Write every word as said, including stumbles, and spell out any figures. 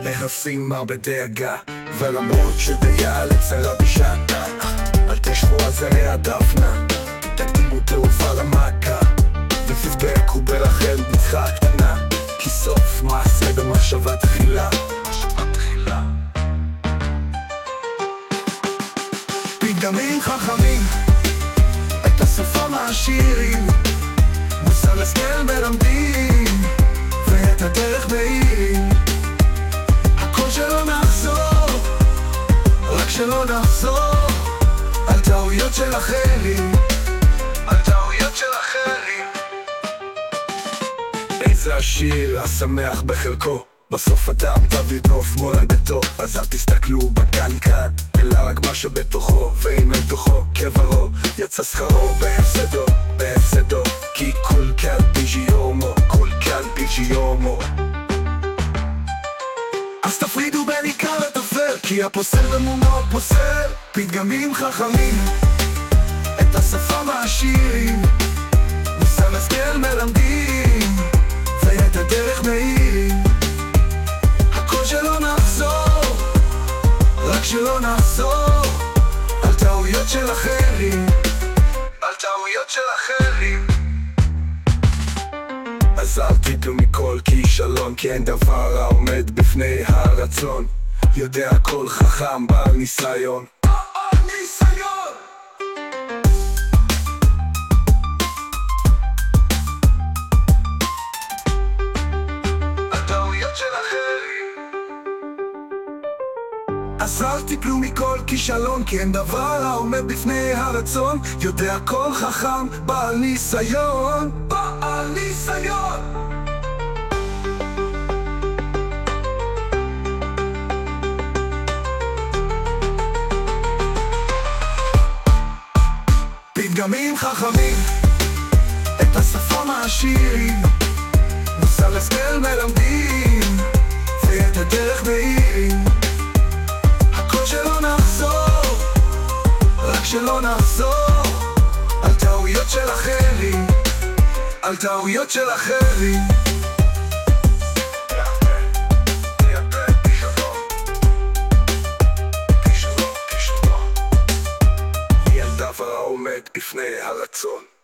מנסים הרבה דאגה, ולמרות שדיה לצרה בשעתה, אל תשבו על זרי הדפנה, תקדימו תעופה למכה, ותבדקו ברחל בתך קטנה, כי סוף מעשה במחשבה תחילה. פתגמים חכמים את השפה מעשירים, מוסר השכל מלמדים ואת הדרך מאירים. הכל שלא נחזור, רק שלא נחזור על טעויות של אחרים, על טעויות של אחרים. איזה עשיר השמח בחלקו, בסוף אדם תביא נוף מולדתו. אז אל תסתכלו בקנקן, אלא רק מה שבתוכו, ואם אין תוכו כברו, יצא שכרו בהפסדו, בהפסדו. כי כל כאן ביג'י יומו, כל כאן ביג'י יומו. אז תפרידו בין עיקר לטפל, כי הפוסל במומו פוסל. פתגמים חכמים את השפה מעשירים, מוסר השכל מלמדים ואת הדרך מאירים. הכל שלא נחזור, רק שלא נחזור על טעויות של אחרים, על טעויות של אחרים. אז אל תיפלו מכל כישלון, כי אין דבר העומד בפני הרצון. יודע הכל חכם בעל ניסיון, בעל ניסיון. על טעויות של אחרים. אז אל תיפלו מכל כישלון, כי אין דבר העומד בפני הרצון. יודע הכל חכם בעל ניסיון, בעל ניסיון. פתגמים חכמים את השפה מעשירים, מוסר השכל מלמדים ואת הדרך מאירים. הכל שלא נחזור, רק שלא נחזור על טעויות של אחרים, על טעויות של אחרים. עומד בפני הרצון.